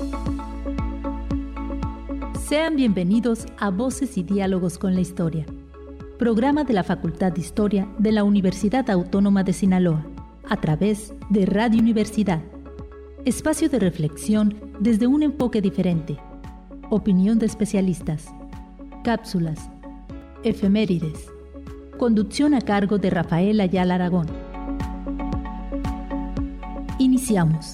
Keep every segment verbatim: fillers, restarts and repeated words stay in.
Sean bienvenidos a Voces y Diálogos con la Historia, programa de la Facultad de Historia de la Universidad Autónoma de Sinaloa, a través de Radio Universidad. Espacio de reflexión desde un enfoque diferente. Opinión de especialistas. Cápsulas. Efemérides. Conducción a cargo de Rafael Ayala Aragón. Iniciamos.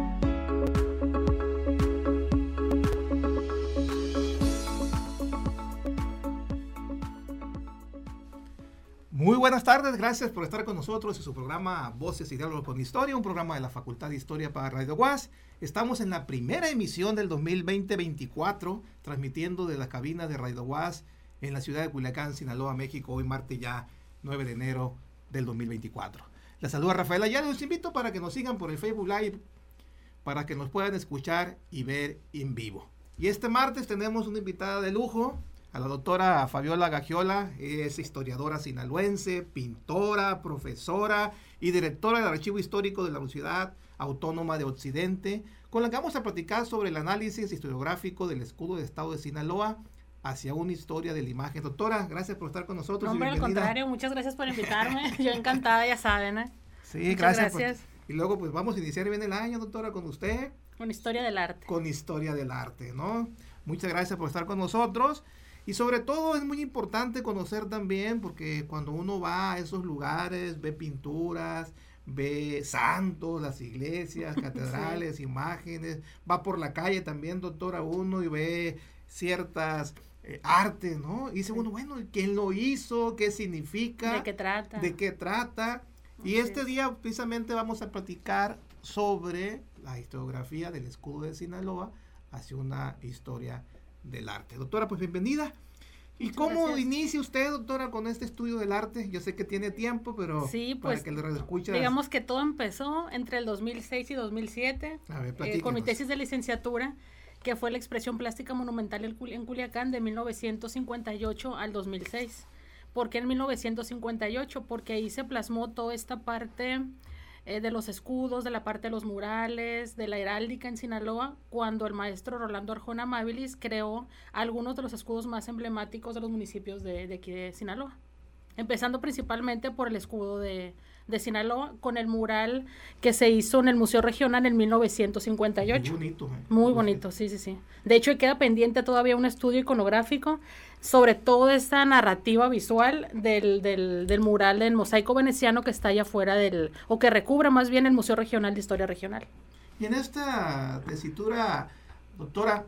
Muy buenas tardes, gracias por estar con nosotros en su programa Voces y Diálogos con Historia, un programa de la Facultad de Historia para Radio UAS. Estamos en la primera emisión del dos mil veinte veinticuatro, transmitiendo de la cabina de Radio UAS en la ciudad de Culiacán, Sinaloa, México, hoy martes ya nueve de enero del dos mil veinticuatro. Les saluda Rafael Ayala y los invito para que nos sigan por el Facebook Live, para que nos puedan escuchar y ver en vivo. Y este martes tenemos una invitada de lujo, a la doctora Fabiola Gagiola. Es historiadora sinaloense, pintora, profesora y directora del Archivo Histórico de la Universidad Autónoma de Occidente, con la que vamos a platicar sobre el análisis historiográfico del escudo de Estado de Sinaloa hacia una historia de la imagen. Doctora, gracias por estar con nosotros. No, hombre, al contrario, muchas gracias por invitarme. Yo encantada, ya saben, ¿eh? Sí, muchas gracias. gracias. Por, y luego pues vamos a iniciar bien el año, doctora, con usted. Con Historia del Arte. Con Historia del Arte, ¿no? Muchas gracias por estar con nosotros. Y sobre todo es muy importante conocer también, porque cuando uno va a esos lugares, ve pinturas, ve santos, las iglesias, catedrales, sí. imágenes, va por la calle también, doctora, uno y ve ciertas eh, artes, ¿no? Y dice sí. uno, bueno, ¿quién lo hizo? ¿Qué significa? ¿De qué trata? ¿De qué trata? Y Así este es. día precisamente vamos a platicar sobre la historiografía del escudo de Sinaloa hacia una historia del arte. Doctora, pues bienvenida. ¿Y Muchas cómo gracias. inicia usted, doctora, con este estudio del arte? Yo sé que tiene tiempo, pero sí, pues, para que le escuchas. Digamos que todo empezó entre el dos mil seis y dos mil siete, A ver, eh, con mi tesis de licenciatura, que fue la expresión plástica monumental en Culiacán de mil novecientos cincuenta y ocho al dos mil seis. ¿Por qué en mil novecientos cincuenta y ocho? Porque ahí se plasmó toda esta parte Eh, de los escudos, de la parte de los murales, de la heráldica en Sinaloa, cuando el maestro Rolando Arjona Amabilis creó algunos de los escudos más emblemáticos de los municipios de, de aquí de Sinaloa. Empezando principalmente por el escudo de, de Sinaloa, con el mural que se hizo en el Museo Regional en mil novecientos cincuenta y ocho. Muy bonito. Eh. Muy bonito, sí, sí, sí. De hecho, queda pendiente todavía un estudio iconográfico sobre toda esta narrativa visual del, del, del mural del mosaico veneciano que está allá afuera del, o que recubre más bien el Museo Regional de Historia Regional. Y en esta tesitura, doctora,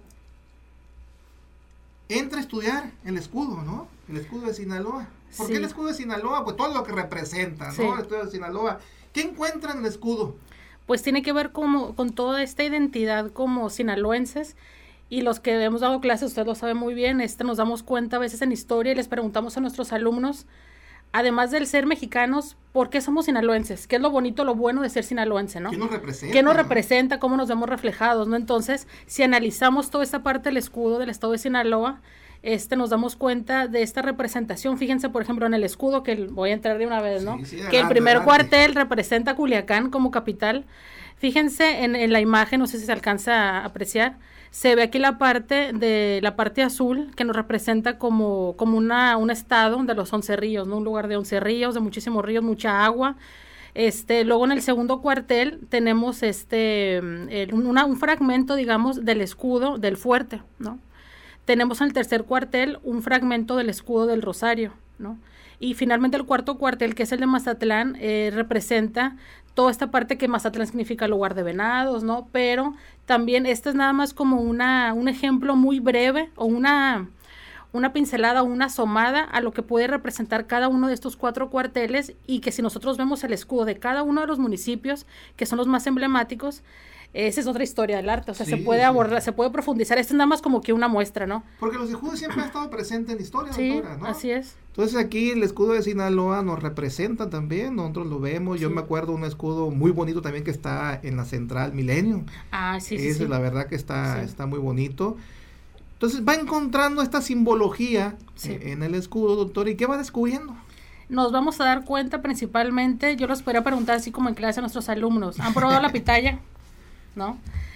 entra a estudiar el escudo, ¿no? El escudo de Sinaloa. ¿Por sí. qué el escudo de Sinaloa? Pues todo lo que representa, ¿no? Sí. El escudo de Sinaloa. ¿Qué encuentra en el escudo? Pues tiene que ver como, con toda esta identidad como sinaloenses. Y los que hemos dado clases, usted lo sabe muy bien, este, nos damos cuenta a veces en historia y les preguntamos a nuestros alumnos, además del ser mexicanos, ¿por qué somos sinaloenses? ¿Qué es lo bonito, lo bueno de ser sinaloense, no? ¿Qué nos representa? ¿Qué nos ¿no? representa? ¿Cómo nos vemos reflejados, no? Entonces, si analizamos toda esta parte del escudo del estado de Sinaloa, este, nos damos cuenta de esta representación. Fíjense, por ejemplo, en el escudo, que voy a entrar de una vez, ¿no? Sí, sí, que adelante, el primer adelante. cuartel representa Culiacán como capital. Fíjense en, en la imagen, no sé si se alcanza a apreciar, se ve aquí la parte de la parte azul que nos representa como, como una, un estado de los once ríos, ¿no? Un lugar de once ríos, de muchísimos ríos, mucha agua. Este, luego en el segundo cuartel tenemos este el, una, un fragmento, digamos, del escudo del fuerte, ¿no? Tenemos en el tercer cuartel un fragmento del escudo del Rosario, ¿no? Y finalmente el cuarto cuartel, que es el de Mazatlán, eh, representa toda esta parte que Mazatlán significa lugar de venados, ¿no? Pero también este es nada más como una un ejemplo muy breve o una, una pincelada o una asomada a lo que puede representar cada uno de estos cuatro cuarteles, y que si nosotros vemos el escudo de cada uno de los municipios, que son los más emblemáticos, esa es otra historia del arte, o sea, sí, se puede abordar, sí. se puede profundizar. Esto es nada más como que una muestra, ¿no? Porque los escudos siempre han estado presentes en la historia, sí, doctora, ¿no? Así es. Entonces aquí el escudo de Sinaloa nos representa también, nosotros lo vemos. Sí. Yo me acuerdo un escudo muy bonito también que está en la Central Milenio. Ah, sí, sí, Ese, sí. la verdad que está, sí. está muy bonito. Entonces va encontrando esta simbología sí. eh, en el escudo, doctor, ¿y qué va descubriendo? Nos vamos a dar cuenta principalmente, yo les podría preguntar así como en clase a nuestros alumnos, ¿han probado la pitaya? ¿No?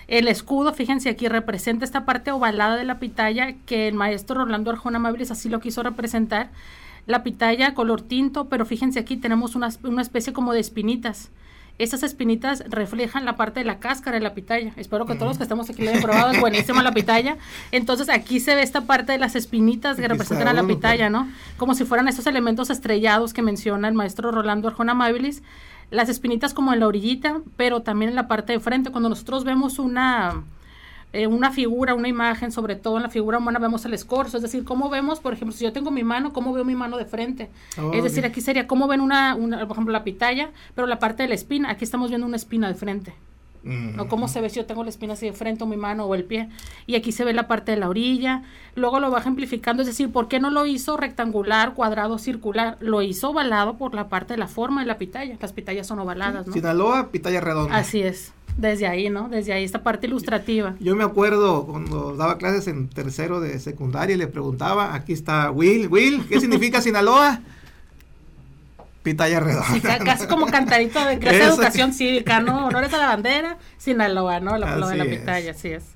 El escudo, fíjense aquí, representa esta parte ovalada de la pitaya que el maestro Rolando Arjona Amabilis así lo quiso representar. La pitaya color tinto, pero fíjense aquí tenemos una, una especie como de espinitas. Esas espinitas reflejan la parte de la cáscara de la pitaya. Espero que uh-huh. todos los que estamos aquí le hayan probado, es buenísima la pitaya. Entonces aquí se ve esta parte de las espinitas que representan a la pitaya, ¿no? Como si fueran esos elementos estrellados que menciona el maestro Rolando Arjona Amabilis. Las espinitas como en la orillita, pero también en la parte de frente. Cuando nosotros vemos una... Eh, una figura, una imagen, sobre todo en la figura humana vemos el escorzo, es decir, cómo vemos, por ejemplo, si yo tengo mi mano, cómo veo mi mano de frente, oh, es decir, bien. Aquí sería cómo ven una, una, por ejemplo, la pitaya, pero la parte de la espina, aquí estamos viendo una espina de frente, mm-hmm. o cómo se ve si yo tengo la espina así de frente, o mi mano, o el pie, y aquí se ve la parte de la orilla, luego lo va ejemplificando, es decir, ¿por qué no lo hizo rectangular, cuadrado, circular? Lo hizo ovalado por la parte de la forma de la pitaya, las pitayas son ovaladas, ¿no? Sinaloa, pitaya redonda. Así es. Desde ahí, ¿no? Desde ahí, esta parte ilustrativa. Yo me acuerdo cuando daba clases en tercero de secundaria y le preguntaba, aquí está Will, Will, ¿qué significa Sinaloa? Pitaya redonda. Sí, casi como cantarito de clase de educación cívica, ¿no? Honores a la bandera, Sinaloa, ¿no? Lo, lo de la pitaya, así es.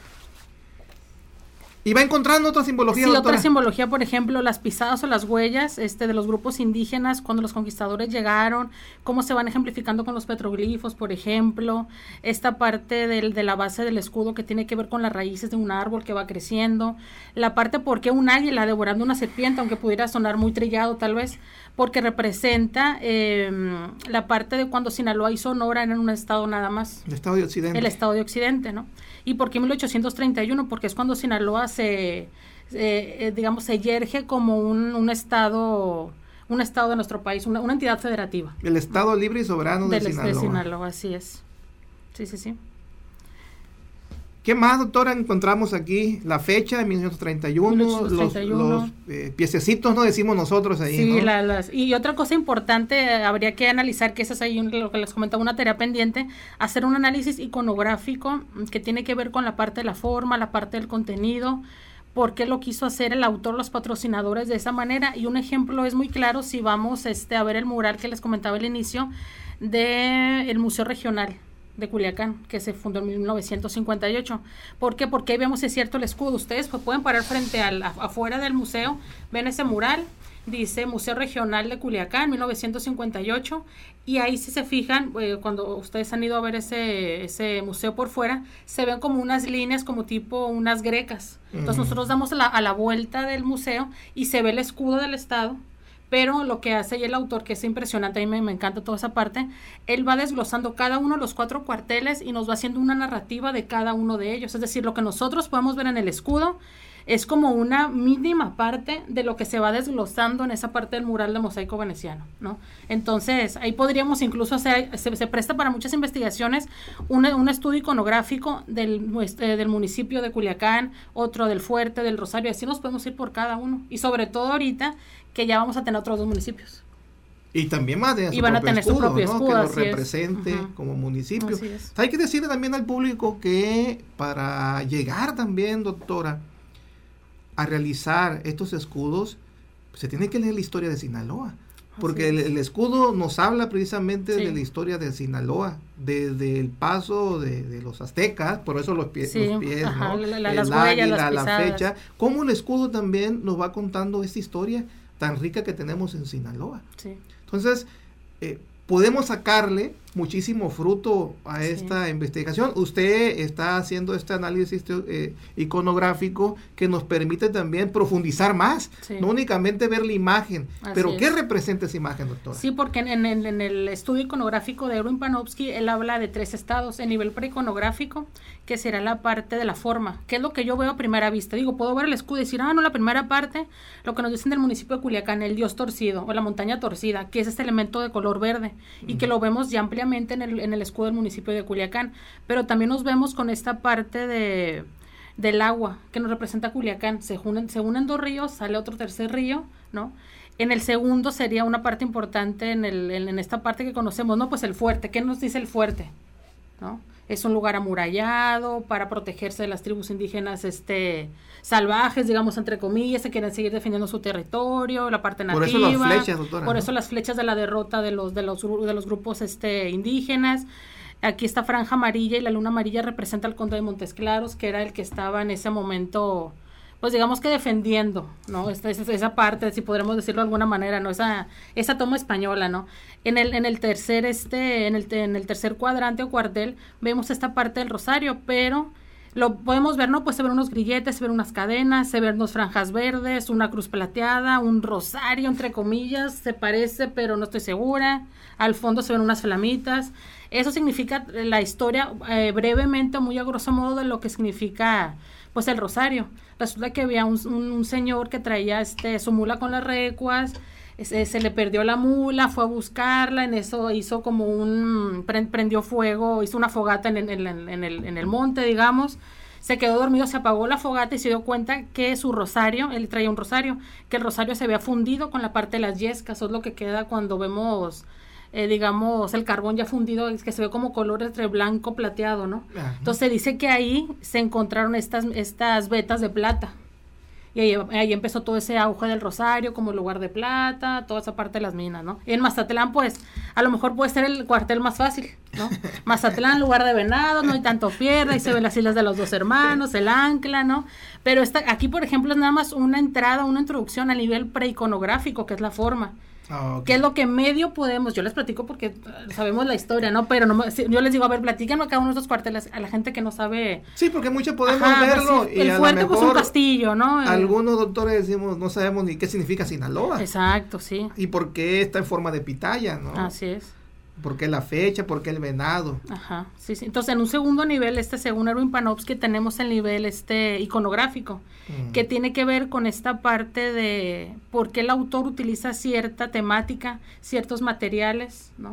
¿Y va encontrando otra simbología, Sí, doctora? Otra simbología, por ejemplo, las pisadas o las huellas este, de los grupos indígenas cuando los conquistadores llegaron, cómo se van ejemplificando con los petroglifos, por ejemplo, esta parte del, de la base del escudo que tiene que ver con las raíces de un árbol que va creciendo, la parte por qué un águila devorando una serpiente, aunque pudiera sonar muy trillado tal vez, porque representa eh, la parte de cuando Sinaloa y Sonora eran un estado nada más. El estado de Occidente. El estado de Occidente, ¿no? ¿Y por qué mil ochocientos treinta y uno? Porque es cuando Sinaloa se, eh, digamos, se yerge como un, un estado un estado de nuestro país, una, una entidad federativa. El Estado Libre y Soberano de, de Sinaloa. De Sinaloa, así es. Sí, sí, sí. ¿Qué más, doctora, encontramos aquí? La fecha de mil novecientos treinta y uno, mil novecientos treinta y uno. los, los eh, piececitos, ¿no? Decimos nosotros ahí, sí, ¿no? La, las, y otra cosa importante, eh, habría que analizar, que esa es ahí un, lo que les comentaba, una tarea pendiente, hacer un análisis iconográfico que tiene que ver con la parte de la forma, la parte del contenido, por qué lo quiso hacer el autor, los patrocinadores de esa manera, y un ejemplo es muy claro si vamos este, a ver el mural que les comentaba al inicio del Museo Regional de Culiacán, que se fundó en mil novecientos cincuenta y ocho. ¿Por qué? Porque ahí vemos, es cierto, el escudo. Ustedes pues, pueden parar frente al, afuera del museo, ven ese mural, dice Museo Regional de Culiacán, mil novecientos cincuenta y ocho, y ahí si se fijan, eh, cuando ustedes han ido a ver ese, ese museo por fuera, se ven como unas líneas, como tipo unas grecas. Entonces uh-huh. nosotros damos la, a la vuelta del museo y se ve el escudo del estado, pero lo que hace el autor, que es impresionante, a mí me, me encanta toda esa parte, él va desglosando cada uno de los cuatro cuarteles y nos va haciendo una narrativa de cada uno de ellos. Es decir, lo que nosotros podemos ver en el escudo es como una mínima parte de lo que se va desglosando en esa parte del mural de mosaico veneciano, ¿no? Entonces, ahí podríamos incluso hacer, se, se presta para muchas investigaciones, un, un estudio iconográfico del, eh, del municipio de Culiacán, otro del Fuerte, del Rosario, así nos podemos ir por cada uno. Y sobre todo ahorita, que ya vamos a tener otros dos municipios. Y también más de y van a tener escudo, su propio ¿no? escudo, que lo represente uh-huh. como municipio. Hay que decirle también al público que para llegar también, doctora, a realizar estos escudos, pues, se tiene que leer la historia de Sinaloa, porque el, el escudo nos habla precisamente sí. de la historia de Sinaloa, desde el paso de, de los aztecas, por eso los, pie, sí. los pies, Ajá, ¿no? la, la, las huellas, águila, las la fecha, cómo el escudo también nos va contando esta historia tan rica que tenemos en Sinaloa. Sí. Entonces, eh, podemos sacarle muchísimo fruto a esta sí. investigación. Usted está haciendo este análisis eh, iconográfico que nos permite también profundizar más, sí. no únicamente ver la imagen. Así pero, ¿qué es. representa esa imagen, doctora? Sí, porque en, en, en el estudio iconográfico de Erwin Panofsky, él habla de tres estados. El nivel preiconográfico, que será la parte de la forma, que es lo que yo veo a primera vista. Digo, puedo ver el escudo y decir, ah, no, la primera parte, lo que nos dicen del municipio de Culiacán, el dios torcido, o la montaña torcida, que es este elemento de color verde, y uh-huh. que lo vemos ya ampliamente en el, en el escudo del municipio de Culiacán, pero también nos vemos con esta parte de del agua que nos representa Culiacán. Se unen, se unen dos ríos, sale otro tercer río, ¿no? En el segundo sería una parte importante en, el, en, en esta parte que conocemos, ¿no? Pues el fuerte. ¿Qué nos dice el fuerte? ¿No? Es un lugar amurallado para protegerse de las tribus indígenas este salvajes, digamos, entre comillas, se quieren seguir defendiendo su territorio, la parte nativa. Por eso las flechas, doctora. Por ¿no? eso las flechas de la derrota de los de los de los grupos este indígenas. Aquí esta franja amarilla y la luna amarilla representa al conde de Montes Claros, que era el que estaba en ese momento, pues digamos que defendiendo, ¿no? Esta, esa, esa parte, si podremos decirlo de alguna manera, ¿no? Esa, esa toma española, ¿no? En el, en el tercer, este, en el, en el tercer cuadrante o cuartel, vemos esta parte del rosario, pero lo podemos ver, ¿no? Pues se ven unos grilletes, se ven unas cadenas, se ven dos franjas verdes, una cruz plateada, un rosario, entre comillas, se parece, pero no estoy segura. Al fondo se ven unas flamitas. Eso significa la historia, eh, brevemente, muy a grosso modo, de lo que significa, pues, el rosario. Resulta que había un, un, un señor que traía este su mula con las recuas, se, se le perdió la mula, fue a buscarla, en eso hizo como un, prendió fuego, hizo una fogata en, en, en, en, el, en el monte, digamos, se quedó dormido, se apagó la fogata y se dio cuenta que su rosario, él traía un rosario, que el rosario se había fundido con la parte de las yescas. Eso es lo que queda cuando vemos, eh, digamos, el carbón ya fundido, es que se ve como color entre blanco plateado, ¿no? Ajá. Entonces dice que ahí se encontraron estas, estas vetas de plata. Y ahí, ahí empezó todo ese auge del rosario como lugar de plata, toda esa parte de las minas, ¿no? Y en Mazatlán, pues, a lo mejor puede ser el cuartel más fácil, ¿no? Mazatlán, lugar de venados, no hay tanto fierro, ahí se ven las islas de los dos hermanos, el ancla, ¿no? Pero esta, aquí, por ejemplo, es nada más una entrada, una introducción a nivel preiconográfico, que es la forma. Oh, okay. ¿Qué es lo que medio podemos? Yo les platico porque sabemos la historia, ¿no? Pero no, yo les digo, a ver, platíquenme cada uno de estos cuarteles a la gente que no sabe. Sí, porque muchos podemos Ajá, verlo. Pues, y el a fuerte, pues un castillo, ¿no? Algunos doctores decimos, no sabemos ni qué significa Sinaloa. Exacto, sí. Y por qué está en forma de pitaya, ¿no? Así es. ¿Por qué la fecha? ¿Por qué el venado? Ajá, sí, sí. Entonces, en un segundo nivel, este, según Erwin Panofsky, tenemos el nivel este iconográfico, mm. que tiene que ver con esta parte de por qué el autor utiliza cierta temática, ciertos materiales, ¿no? Mm.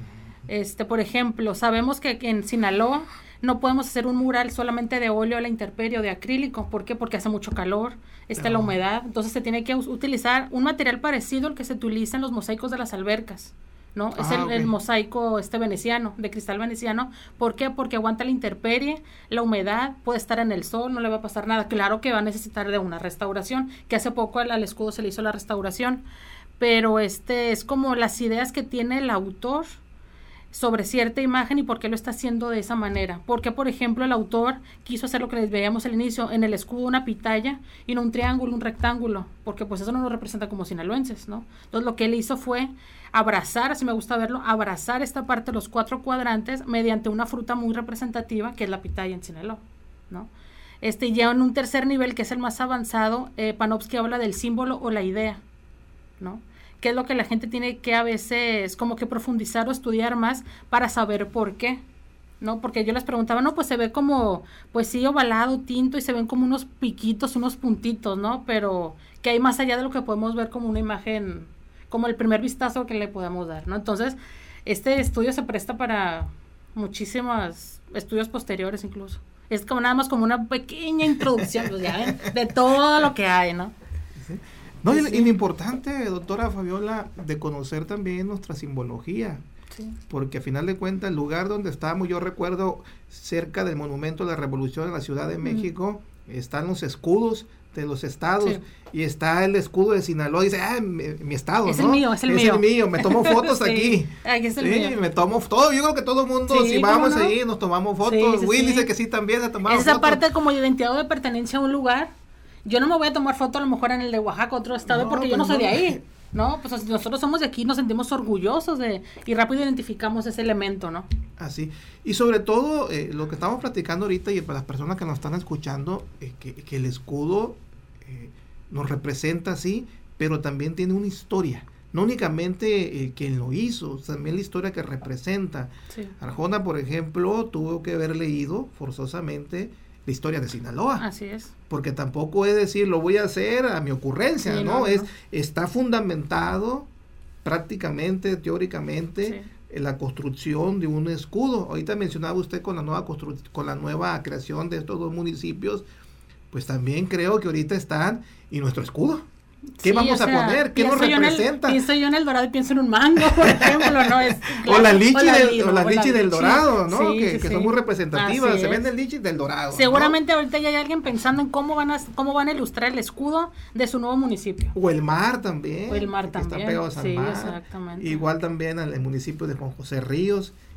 Este, por ejemplo, sabemos que en Sinaloa no podemos hacer un mural solamente de óleo a la intemperie o de acrílico. ¿Por qué? Porque hace mucho calor, está no. la humedad. Entonces, se tiene que utilizar un material parecido al que se utiliza en los mosaicos de las albercas, ¿no? Ah, es el, okay. el mosaico este veneciano, de cristal veneciano. ¿Por qué? Porque aguanta la intemperie, la humedad, puede estar en el sol, no le va a pasar nada. Claro que va a necesitar de una restauración, que hace poco al, al escudo se le hizo la restauración, pero este es como las ideas que tiene el autor sobre cierta imagen y por qué lo está haciendo de esa manera. Porque, por ejemplo, el autor quiso hacer lo que les veíamos al inicio, en el escudo una pitaya y no un triángulo, un rectángulo, porque pues eso no nos representa como sinaloenses, ¿no? Entonces lo que él hizo fue abrazar, así me gusta verlo, abrazar esta parte de los cuatro cuadrantes mediante una fruta muy representativa, que es la pitaya en Sinaloa, ¿no? Este, ya en un tercer nivel, que es el más avanzado, eh, Panofsky habla del símbolo o la idea, ¿no? Que es lo que la gente tiene que a veces como que profundizar o estudiar más para saber por qué, ¿no? Porque yo les preguntaba, no, pues se ve como, pues sí, ovalado, tinto, y se ven como unos piquitos, unos puntitos, ¿no? Pero que hay más allá de lo que podemos ver como una imagen, como el primer vistazo que le podemos dar, ¿no? Entonces, este estudio se presta para muchísimos estudios posteriores incluso. Es como nada más como una pequeña introducción, pues ya ven, de todo lo que hay, ¿no? Sí. No, y, y lo importante, doctora Fabiola, de conocer también nuestra simbología, sí. Porque a final de cuentas el lugar donde estamos, yo recuerdo cerca del Monumento de la Revolución en la Ciudad de México, mm. están los escudos de los estados, sí. Y está el escudo de Sinaloa, y dice, ah, mi, mi estado, es ¿no? el mío, es el es mío. Es el mío, me tomo fotos sí. aquí. Aquí es el sí, mío. me tomo todo, yo creo que todo el mundo, sí, si vamos no? ahí, nos tomamos fotos. Sí, sí, Will sí. dice que sí también se tomaba Esa fotos. parte como de identidad o de pertenencia a un lugar. Yo no me voy a tomar foto a lo mejor en el de Oaxaca, otro estado, no, porque yo no soy no. de ahí, ¿no? Pues nosotros somos de aquí, nos sentimos orgullosos de y rápido identificamos ese elemento, ¿no? Así. Y sobre todo, eh, lo que estamos platicando ahorita y para las personas que nos están escuchando, eh, que, que el escudo eh, nos representa así, pero también tiene una historia. No únicamente eh, quien lo hizo, también la historia que representa. Sí. Arjona, por ejemplo, tuvo que haber leído forzosamente la historia de Sinaloa. Así es. Porque tampoco es decir, lo voy a hacer a mi ocurrencia, sí, ¿no? no, es no. Está fundamentado prácticamente, teóricamente, sí. en la construcción de un escudo. Ahorita mencionaba usted con la nueva constru- con la nueva creación de estos dos municipios, pues también creo que ahorita están y nuestro escudo. ¿Qué sí, vamos o sea, a poner? ¿Qué nos representa? El, pienso yo en el Dorado y pienso en un mango, por ejemplo, ¿no? Es, claro, o la lichi, o la, del, o la lichi, lichi del Dorado, ¿no? Sí, que sí, que sí. son muy representativas. Así Se vende el lichi del Dorado. Seguramente ¿no? ahorita ya hay alguien pensando en cómo van a cómo van a ilustrar el escudo de su nuevo municipio. O el mar también. O el mar que también. Están pegados al sí, mar. Exactamente. Igual también al municipio de Juan José Ríos.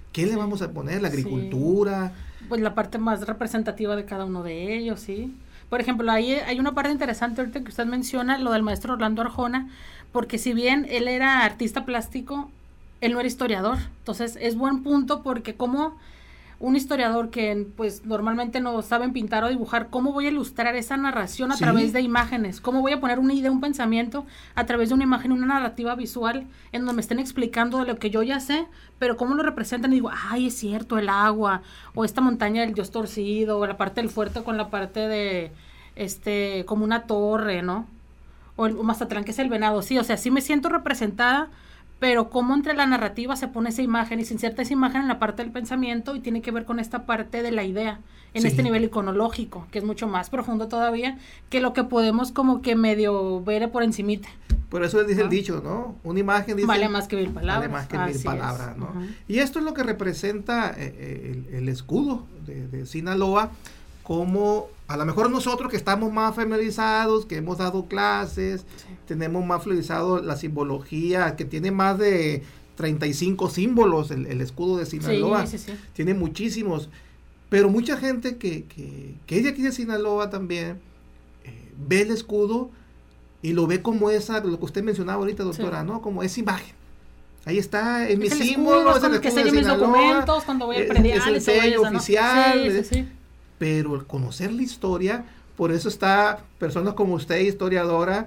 ¿Qué le vamos a poner? ¿La agricultura? Sí. Pues la parte más representativa de cada uno de ellos, sí. Por ejemplo, ahí hay una parte interesante ahorita que usted menciona, lo del maestro Orlando Arjona, porque si bien él era artista plástico, él no era historiador. Entonces, es buen punto porque como un historiador que pues normalmente no saben pintar o dibujar, ¿cómo voy a ilustrar esa narración a sí. través de imágenes? ¿Cómo voy a poner una idea, un pensamiento a través de una imagen, una narrativa visual en donde me estén explicando de lo que yo ya sé, pero cómo lo representan y digo, ay, es cierto, el agua, o esta montaña del dios torcido, o la parte del fuerte con la parte de, este, como una torre, ¿no? O el Mazatlán, que es el venado, sí, o sea, sí me siento representada, pero cómo entre la narrativa se pone esa imagen y se inserta esa imagen en la parte del pensamiento y tiene que ver con esta parte de la idea, en sí. este nivel iconológico, que es mucho más profundo todavía que lo que podemos como que medio ver por encimita. Por eso dice ¿no? el dicho, ¿no? Una imagen dice, vale más que mil palabras. Vale más que mil palabras, ¿no? Uh-huh. Y esto es lo que representa eh, el, el escudo de, de Sinaloa, como a lo mejor nosotros que estamos más familiarizados, que hemos dado clases, sí. tenemos más familiarizado la simbología, que tiene más de treinta y cinco símbolos el, el escudo de Sinaloa, sí, sí, sí. tiene muchísimos, pero mucha gente que, que, que es de aquí de Sinaloa también, eh, ve el escudo y lo ve como esa, lo que usted mencionaba ahorita, doctora, sí. ¿no? Como esa imagen. Ahí está, es, es mi símbolo, es el escudo que sello de mis documentos cuando voy al predial, es el sello eso, oficial, ¿no? sí, sí, sí. Pero el conocer la historia, por eso está personas como usted, historiadora,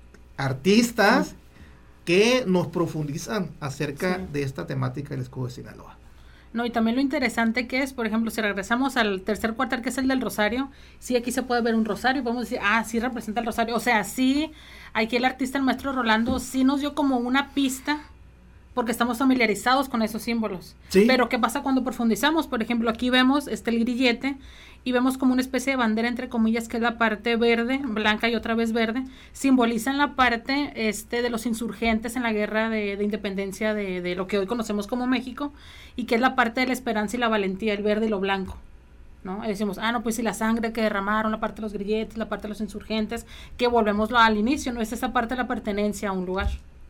artistas, sí. que nos profundizan acerca sí. de esta temática del escudo de Sinaloa. No, y también lo interesante que es, por ejemplo, si regresamos al tercer cuartel, que es el del rosario, sí, aquí se puede ver un rosario, podemos decir, ah, sí representa el rosario, o sea, sí, aquí el artista, el maestro Rolando, sí nos dio como una pista, porque estamos familiarizados con esos símbolos. ¿Sí? Pero ¿qué pasa cuando profundizamos? Por ejemplo, aquí vemos este el grillete y vemos como una especie de bandera, entre comillas, que es la parte verde, blanca y otra vez verde, simbolizan la parte este de los insurgentes en la guerra de, de independencia de, de lo que hoy conocemos como México, y que es la parte de la esperanza y la valentía, el verde y lo blanco, ¿no? Y decimos, ah, no, pues si la sangre que derramaron, la parte de los grilletes, la parte de los insurgentes, que volvemos al inicio, ¿no? Es esa parte de la pertenencia a un lugar.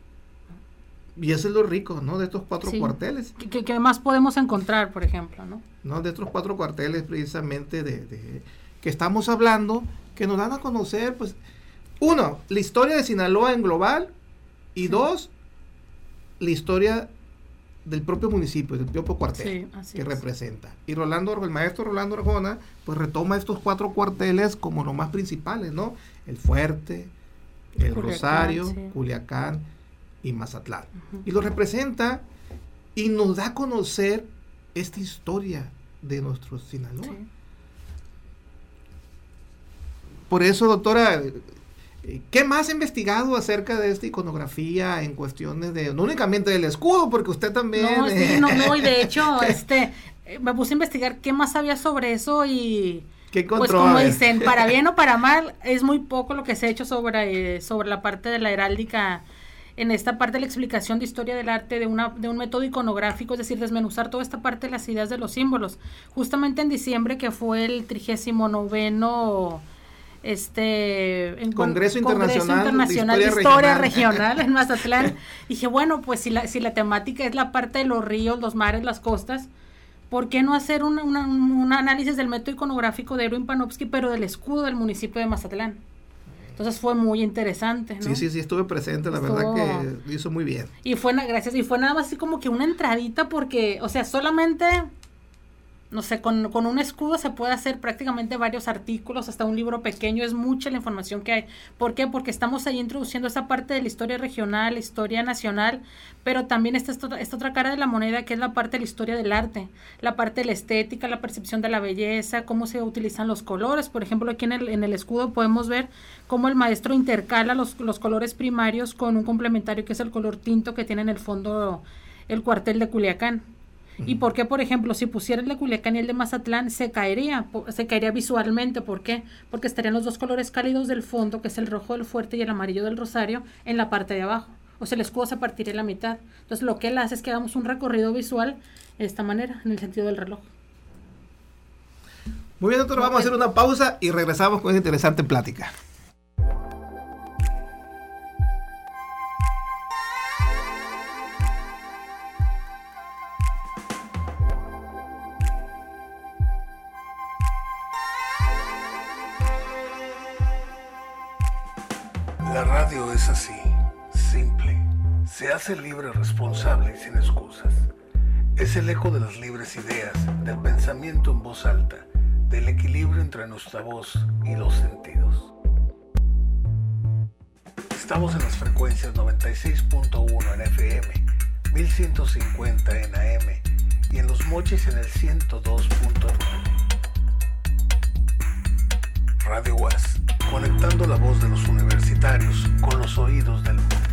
Y eso es lo rico, ¿no? De estos cuatro sí. cuarteles. ¿Qué, ¿Qué más podemos encontrar, por ejemplo, no? No, de estos cuatro cuarteles precisamente de, de que estamos hablando, que nos dan a conocer, pues, uno, la historia de Sinaloa en global, y sí. dos, la historia del propio municipio, del propio cuartel sí, así que es. representa. Y Rolando, el maestro Rolando Arjona, pues retoma estos cuatro cuarteles como los más principales, ¿no? El Fuerte, el Culiacán, Rosario, sí. Culiacán y Mazatlán. Uh-huh. Y lo representa y nos da a conocer esta historia de nuestro Sinaloa. Sí. Por eso, doctora, ¿qué más ha investigado acerca de esta iconografía en cuestiones de, no únicamente del escudo, porque usted también... No, sí, no, no, y de hecho, este, me puse a investigar qué más sabía sobre eso y... ¿Qué encontró? Pues como dicen, para bien o para mal, es muy poco lo que se ha hecho sobre, eh, sobre la parte de la heráldica, en esta parte de la explicación de historia del arte, de una de un método iconográfico, es decir, desmenuzar toda esta parte de las ideas de los símbolos. Justamente en diciembre, que fue el trigésimo noveno este en Congreso, Con, Internacional, Congreso Internacional de Historia, de Historia Regional. Regional en Mazatlán, dije, bueno, pues si la, si la temática es la parte de los ríos, los mares, las costas, ¿por qué no hacer un, una, un análisis del método iconográfico de Erwin Panofsky, pero del escudo del municipio de Mazatlán? Entonces fue muy interesante, ¿no? Sí, sí, sí, estuve presente, la estuvo, verdad que lo hizo muy bien. Y fue, gracias, y fue nada más así como que una entradita porque, o sea, solamente, no sé, con, con un escudo se puede hacer prácticamente varios artículos, hasta un libro pequeño, es mucha la información que hay. ¿Por qué? Porque estamos ahí introduciendo esa parte de la historia regional, la historia nacional, pero también está esta, esta otra cara de la moneda, que es la parte de la historia del arte, la parte de la estética, la percepción de la belleza, cómo se utilizan los colores. Por ejemplo, aquí en el, en el escudo podemos ver cómo el maestro intercala los, los colores primarios con un complementario que es el color tinto que tiene en el fondo el cuartel de Culiacán. Uh-huh. ¿Y por qué, por ejemplo, si pusiera el de Culiacán y el de Mazatlán, se caería, se caería visualmente? ¿Por qué? Porque estarían los dos colores cálidos del fondo, que es el rojo del Fuerte y el amarillo del Rosario, en la parte de abajo. O sea, el escudo se partiría en la mitad. Entonces, lo que él hace es que hagamos un recorrido visual de esta manera, en el sentido del reloj. Muy bien, doctor, vamos a hacer una pausa y regresamos con esta interesante plática. La radio es así, simple. Se hace libre, responsable y sin excusas. Es el eco de las libres ideas, del pensamiento en voz alta, del equilibrio entre nuestra voz y los sentidos. Estamos en las frecuencias noventa y seis punto uno en F M, mil ciento cincuenta en A M y en Los Mochis en el ciento dos punto nueve. Radio UAS, conectando la voz de los universitarios con los oídos del mundo.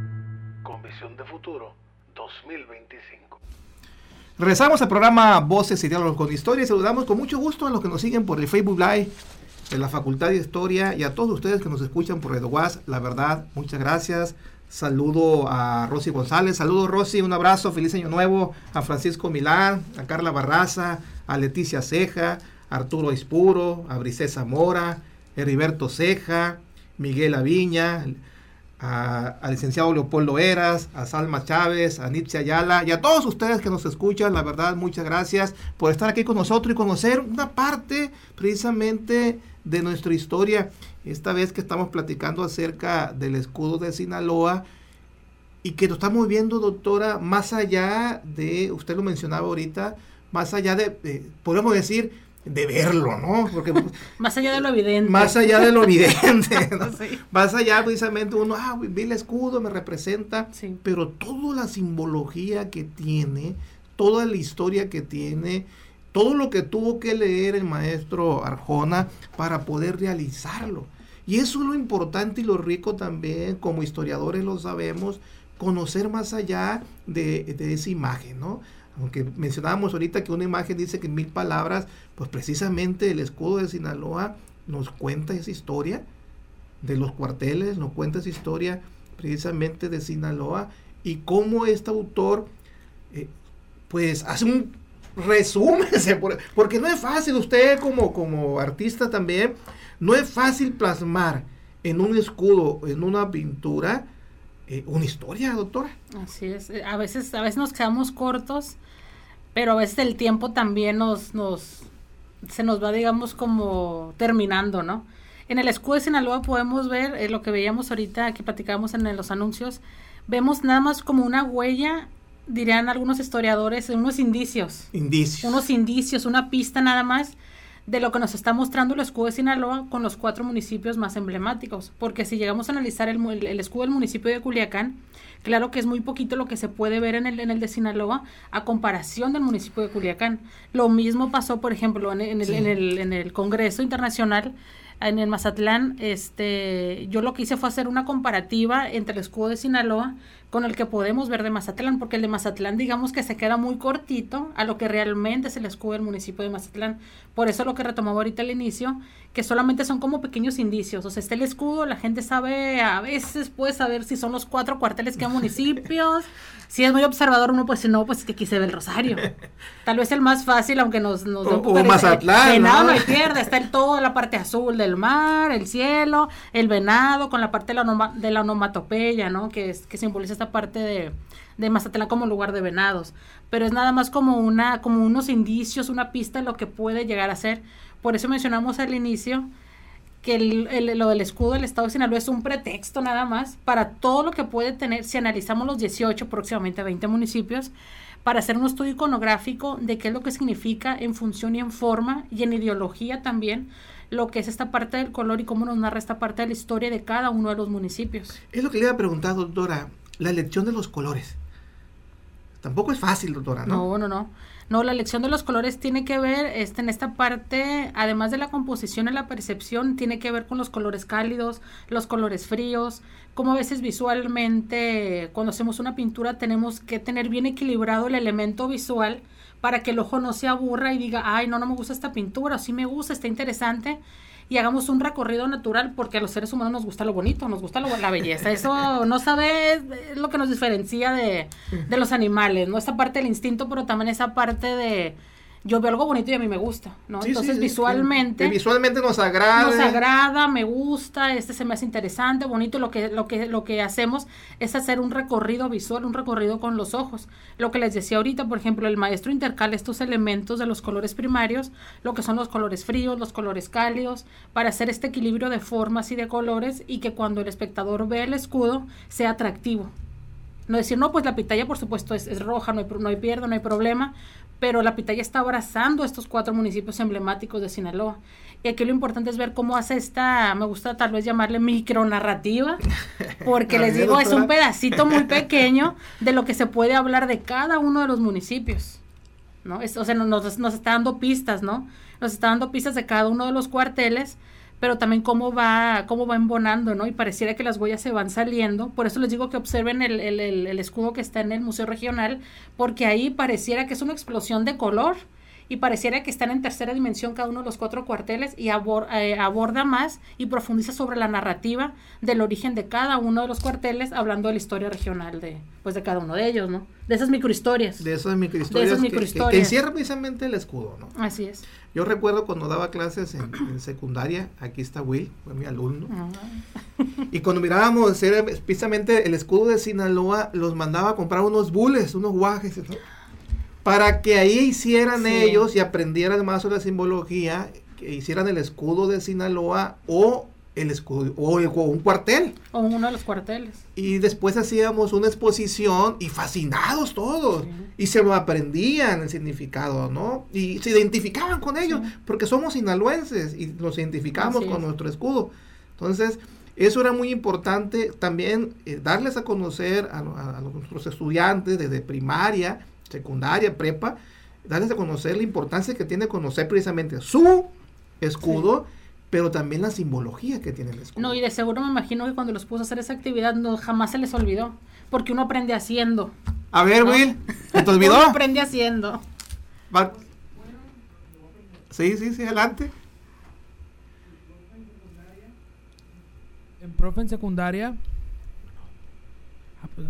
Con visión de futuro dos mil veinticinco. Regresamos al programa Voces y Diálogos con Historia y saludamos con mucho gusto a los que nos siguen por el Facebook Live de la Facultad de Historia y a todos ustedes que nos escuchan por Radio UAS. La verdad, muchas gracias. Saludo a Rosy González. Saludo, Rosy, un abrazo, feliz año nuevo. A Francisco Milán, a Carla Barraza, a Leticia Ceja, a Arturo Espuro, a Brisé Zamora, Heriberto Ceja, Miguel Aviña, a, al licenciado Leopoldo Eras, a Salma Chávez, a Nitzia Ayala y a todos ustedes que nos escuchan. La verdad, muchas gracias por estar aquí con nosotros y conocer una parte precisamente de nuestra historia. Esta vez que estamos platicando acerca del escudo de Sinaloa y que lo estamos viendo, doctora, más allá de, usted lo mencionaba ahorita, más allá de, de podemos decir, de verlo, ¿no? Porque más allá de lo evidente. Más allá de lo evidente, ¿no? Sí. Más allá precisamente uno, ah, vi el escudo, me representa, sí. Pero toda la simbología que tiene, toda la historia que tiene, todo lo que tuvo que leer el maestro Arjona para poder realizarlo. Y eso es lo importante y lo rico también, como historiadores lo sabemos, conocer más allá de, de esa imagen, ¿no? Aunque mencionábamos ahorita que una imagen dice que en mil palabras, pues precisamente el escudo de Sinaloa nos cuenta esa historia de los cuarteles, nos cuenta esa historia precisamente de Sinaloa y cómo este autor eh, pues hace un resumen, porque no es fácil, usted como, como artista también, no es fácil plasmar en un escudo, en una pintura, Eh, una historia, doctora. Así es, a veces, a veces nos quedamos cortos, pero a veces el tiempo también nos, nos, se nos va, digamos, como terminando, ¿no? En el escudo de Sinaloa podemos ver eh, lo que veíamos ahorita, que platicábamos en, en los anuncios, vemos nada más como una huella, dirían algunos historiadores, unos indicios. Indicios. Unos indicios, una pista nada más de lo que nos está mostrando el escudo de Sinaloa con los cuatro municipios más emblemáticos, porque si llegamos a analizar el, el, el escudo del municipio de Culiacán, claro que es muy poquito lo que se puede ver en el, en el de Sinaloa a comparación del municipio de Culiacán. Lo mismo pasó, por ejemplo, en, en, el, sí. en, el, en el Congreso Internacional, en el Mazatlán. Este, yo lo que hice fue hacer una comparativa entre el escudo de Sinaloa con el que podemos ver de Mazatlán, porque el de Mazatlán, digamos que se queda muy cortito a lo que realmente es el escudo del municipio de Mazatlán. Por eso lo que retomaba ahorita al inicio, que solamente son como pequeños indicios. O sea, está el escudo, la gente sabe, a veces puede saber si son los cuatro cuarteles que hay municipios. Si es muy observador, uno pues si no, pues es que aquí se ve el Rosario. Tal vez el más fácil, aunque nos... nos o, o Mazatlán, Venado ¿no? no hay pierde, está el toda la parte azul del mar, el cielo, el venado, con la parte de la, onoma, de la onomatopeya, ¿no? Que, es, que simboliza esta parte de, de Mazatlán como lugar de venados. Pero es nada más como una como unos indicios, una pista de lo que puede llegar a ser. Por eso mencionamos al inicio que el, el, lo del escudo del estado de Sinaloa es un pretexto nada más para todo lo que puede tener, si analizamos los dieciocho, próximamente veinte municipios, para hacer un estudio iconográfico de qué es lo que significa en función y en forma y en ideología también, lo que es esta parte del color y cómo nos narra esta parte de la historia de cada uno de los municipios. Es lo que le iba a preguntar, doctora, la elección de los colores. Tampoco es fácil, doctora, ¿no? No, no, no. No, la elección de los colores tiene que ver, este, en esta parte, además de la composición y la percepción, tiene que ver con los colores cálidos, los colores fríos, como a veces visualmente, cuando hacemos una pintura, tenemos que tener bien equilibrado el elemento visual para que el ojo no se aburra y diga, ay, no, no me gusta esta pintura, sí me gusta, está interesante, y hagamos un recorrido natural, porque a los seres humanos nos gusta lo bonito, nos gusta lo, la belleza. Eso no sabe, es lo que nos diferencia de, de los animales, ¿no? Esa parte del instinto, pero también esa parte de, yo veo algo bonito y a mí me gusta, ¿no? Sí, Entonces sí, visualmente... que visualmente nos agrada. Nos agrada, me gusta, este se me hace interesante, bonito, lo que, lo que, lo que hacemos es hacer un recorrido visual, un recorrido con los ojos. Lo que les decía ahorita, por ejemplo, el maestro intercala estos elementos de los colores primarios, lo que son los colores fríos, los colores cálidos, para hacer este equilibrio de formas y de colores y que cuando el espectador ve el escudo sea atractivo. No decir, no, pues la pitaya por supuesto es, es roja, no hay, no hay pierde, no hay problema, pero la pitaya está abrazando estos cuatro municipios emblemáticos de Sinaloa. Y aquí lo importante es ver cómo hace esta, me gusta tal vez llamarle micronarrativa, porque les digo, es un pedacito muy pequeño de lo que se puede hablar de cada uno de los municipios, ¿no? Es, o sea, nos, nos está dando pistas, ¿no? Nos está dando pistas de cada uno de los cuarteles, pero también cómo va, cómo va embonando, ¿no? Y pareciera que las huellas se van saliendo. Por eso les digo que observen el, el, el, el escudo que está en el Museo Regional, porque ahí pareciera que es una explosión de color y pareciera que están en tercera dimensión cada uno de los cuatro cuarteles y abor, eh, aborda más y profundiza sobre la narrativa del origen de cada uno de los cuarteles, hablando de la historia regional de, pues de cada uno de ellos, ¿no? De esas microhistorias. De esas microhistorias, de esas que, microhistorias. Que, que encierra precisamente el escudo, ¿no? Así es. Yo recuerdo cuando daba clases en, en secundaria, aquí está Will, fue mi alumno, uh-huh. Y cuando mirábamos era precisamente el escudo de Sinaloa, los mandaba a comprar unos bules, unos guajes, ¿no? Para que ahí hicieran sí. ellos y aprendieran más sobre la simbología, que hicieran el escudo de Sinaloa o el escudo o, el, o un cuartel. O uno de los cuarteles. Y después hacíamos una exposición y fascinados todos. Sí. Y se lo aprendían el significado, ¿no? Y se identificaban con ellos, sí. porque somos sinaloenses y nos identificamos Así con es. nuestro escudo. Entonces, eso era muy importante también eh, darles a conocer a, a, a nuestros estudiantes desde primaria, secundaria, prepa, darles a conocer la importancia que tiene conocer precisamente su escudo, sí. pero también la simbología que tiene el escudo. No, y de seguro me imagino que cuando los puso a hacer esa actividad no jamás se les olvidó, porque uno aprende haciendo. A ver, ¿no? Will, ¿te olvidó? Uno aprende haciendo. Va. Sí, sí, sí, adelante. En profe en secundaria. Ah, pues,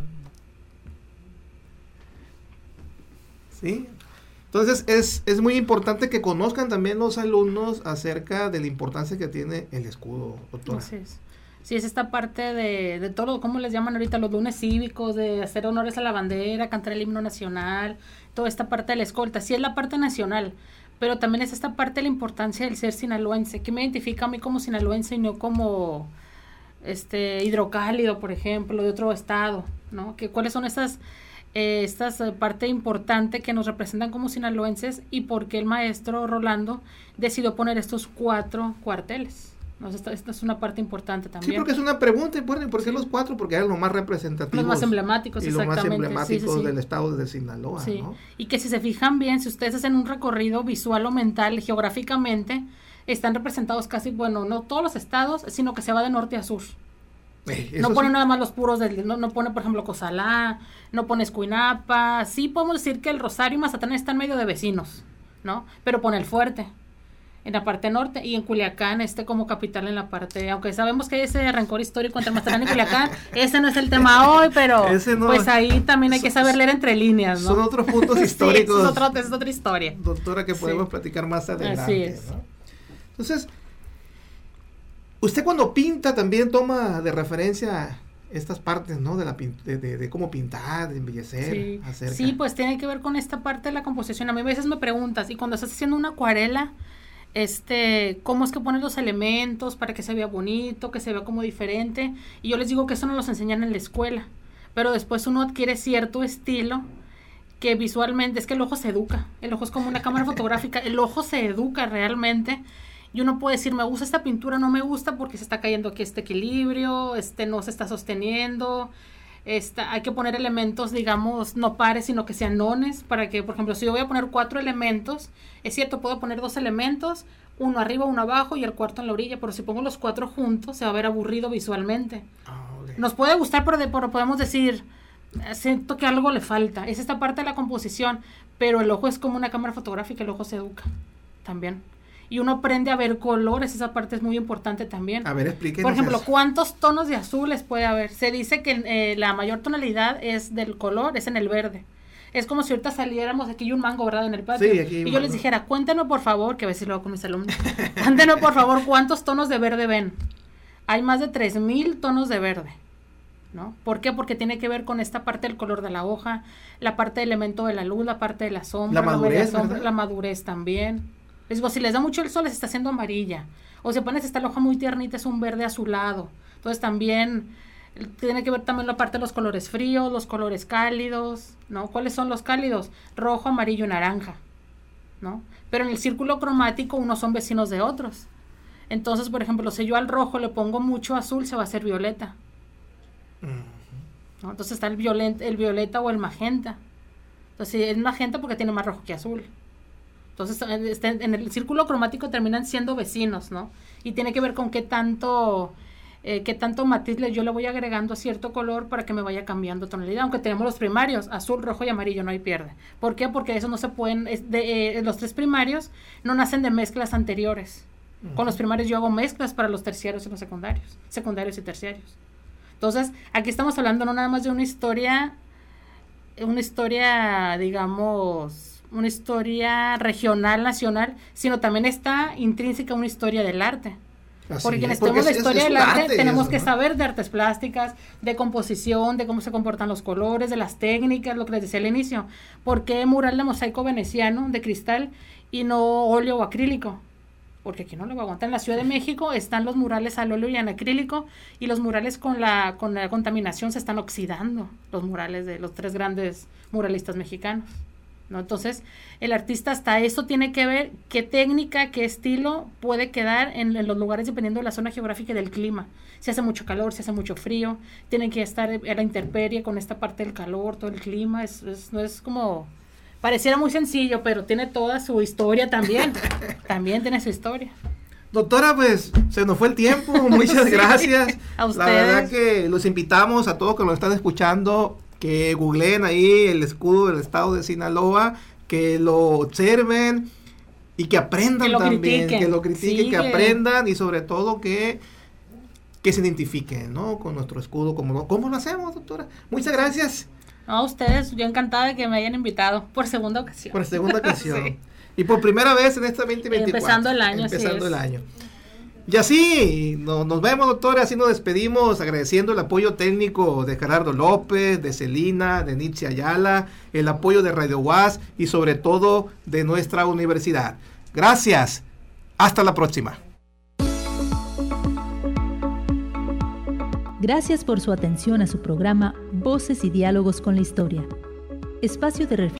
¿sí? Entonces es, es muy importante que conozcan también los alumnos acerca de la importancia que tiene el escudo, doctora. Así es. Sí, es esta parte de, de todo, ¿cómo les llaman ahorita? Los lunes cívicos, de hacer honores a la bandera, cantar el himno nacional, toda esta parte de la escolta. Sí es la parte nacional, pero también es esta parte de la importancia del ser sinaloense, que me identifica a mí como sinaloense y no como este hidrocálido, por ejemplo, de otro estado, ¿no? Que cuáles son estas... Eh, esta es parte importante que nos representan como sinaloenses y por qué el maestro Rolando decidió poner estos cuatro cuarteles. ¿No? Esta, esta es una parte importante también. Sí, porque es una pregunta, ¿por qué sí. los cuatro? Porque eran los más representativos. Los más emblemáticos, y exactamente. los más emblemáticos sí, sí, sí. del estado de Sinaloa, sí. ¿no? Y que si se fijan bien, si ustedes hacen un recorrido visual o mental, geográficamente, están representados casi, bueno, no todos los estados, sino que se va de norte a sur. Eh, no pone sí. nada más los puros, del, no, no pone por ejemplo Cozalá, no pone Escuinapa, sí podemos decir que el Rosario y Mazatlán están medio de vecinos, ¿no? Pero pone el Fuerte en la parte norte y en Culiacán este como capital en la parte, aunque sabemos que hay ese rencor histórico entre Mazatlán y Culiacán, ese no es el tema hoy, pero no, pues ahí también hay que saber leer entre líneas, ¿no? Son otros puntos históricos. Sí, es, otro, es otra historia. Doctora, que podemos sí. platicar más adelante. Así es. ¿no? Entonces, usted cuando pinta también toma de referencia estas partes, ¿no? De la de, de, de cómo pintar, de embellecer. Sí. Acerca. sí, pues tiene que ver con esta parte de la composición. A mí a veces me preguntas, y cuando estás haciendo una acuarela, este, ¿cómo es que pones los elementos para que se vea bonito, que se vea como diferente? Y yo les digo que eso no los enseñan en la escuela, pero después uno adquiere cierto estilo que visualmente, es que el ojo se educa, el ojo es como una cámara fotográfica, el ojo se educa realmente. Y uno puede decir, me gusta esta pintura, no me gusta porque se está cayendo aquí este equilibrio, este no se está sosteniendo, esta, hay que poner elementos, digamos, no pares, sino que sean nones, para que, por ejemplo, si yo voy a poner cuatro elementos, es cierto, puedo poner dos elementos, uno arriba, uno abajo y el cuarto en la orilla, pero si pongo los cuatro juntos, se va a ver aburrido visualmente. Oh, okay. Nos puede gustar, pero, de, pero podemos decir, siento que algo le falta, es esta parte de la composición, pero el ojo es como una cámara fotográfica, el ojo se educa también. Y uno aprende a ver colores, esa parte es muy importante también. A ver, explíquenos. Por ejemplo, eso. ¿cuántos tonos de azules puede haber? Se dice que eh, la mayor tonalidad es del color, es en el verde. Es como si ahorita saliéramos, aquí hay un mango, ¿verdad? En el patio. Sí, aquí hay y yo mango. les dijera, cuéntenos por favor, que a veces lo hago con mis alumnos, cuéntenos por favor cuántos tonos de verde ven. Hay más de tres mil tonos de verde, ¿no? ¿Por qué? Porque tiene que ver con esta parte del color de la hoja, la parte del elemento de la luz, la parte de la sombra, La madurez, la, sombra, ¿verdad? la madurez también. Les digo, si les da mucho el sol, les está haciendo amarilla. O si pones esta hoja muy tiernita, es un verde azulado. Entonces también tiene que ver también la parte de los colores fríos, los colores cálidos, ¿no? ¿Cuáles son los cálidos? Rojo, amarillo y naranja, ¿no? Pero en el círculo cromático unos son vecinos de otros. Entonces, por ejemplo, si yo al rojo le pongo mucho azul, se va a hacer violeta, ¿no? Entonces está el violeta, el violeta o el magenta. Entonces es magenta porque tiene más rojo que azul. Entonces en el círculo cromático terminan siendo vecinos, ¿no? Y tiene que ver con qué tanto... Eh, qué tanto matiz le, yo le voy agregando a cierto color para que me vaya cambiando tonalidad, aunque tenemos los primarios, azul, rojo y amarillo, no hay pierde. ¿Por qué? Porque eso no se pueden, es de, eh, los tres primarios no nacen de mezclas anteriores. Uh-huh. Con los primarios yo hago mezclas para los terciarios y los secundarios, secundarios y terciarios. Entonces, aquí estamos hablando no nada más de una historia, una historia, digamos, una historia regional, nacional, sino también está intrínseca una historia del arte. Así porque es, quienes tenemos la es, historia es del arte, arte tenemos eso, que ¿no? saber de artes plásticas, de composición, de cómo se comportan los colores, de las técnicas, lo que les decía al inicio. ¿Por qué mural de mosaico veneciano de cristal y no óleo o acrílico? Porque aquí no lo va a aguantar. En la Ciudad de México están los murales al óleo y en acrílico, y los murales con la, con la contaminación se están oxidando, los murales de los tres grandes muralistas mexicanos, ¿no? Entonces, el artista hasta eso tiene que ver qué técnica, qué estilo puede quedar en, en los lugares dependiendo de la zona geográfica y del clima. Si hace mucho calor, si hace mucho frío, tiene que estar a la intemperie con esta parte del calor, todo el clima. Es, es, no es como... Pareciera muy sencillo, pero tiene toda su historia también. También tiene su historia. Doctora, pues se nos fue el tiempo. Muchas Sí, gracias. a ustedes. La verdad que los invitamos a todos que nos están escuchando que googleen ahí el escudo del estado de Sinaloa, que lo observen y que aprendan que lo también, critiquen. que lo critiquen, Sí, que que... aprendan y sobre todo que, que se identifiquen, ¿no? Con nuestro escudo, como ¿cómo lo hacemos, doctora? Muchas gracias. No, a ustedes, yo encantada de que me hayan invitado por segunda ocasión. Por segunda ocasión. Sí. Y por primera vez en este veinte veinticuatro. Empezando el año, Empezando así el es. año. Y así no, nos vemos, doctora, así nos despedimos agradeciendo el apoyo técnico de Gerardo López, de Celina, de Nietzsche Ayala, el apoyo de Radio UAS y sobre todo de nuestra universidad. Gracias. Hasta la próxima. Gracias por su atención a su programa Voces y Diálogos con la Historia. Espacio de reflexión